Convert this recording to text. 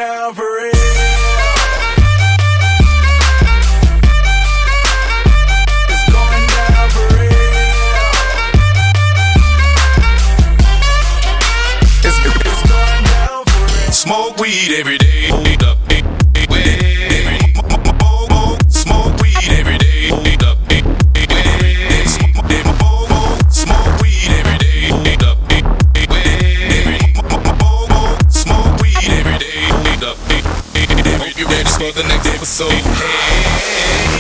down for real. It's going down for real. It's going down for real. Smoke weed every day. Smoke weed every day. Smoke weed every day. Smoke weed every day. You ready for the next episode? Hey.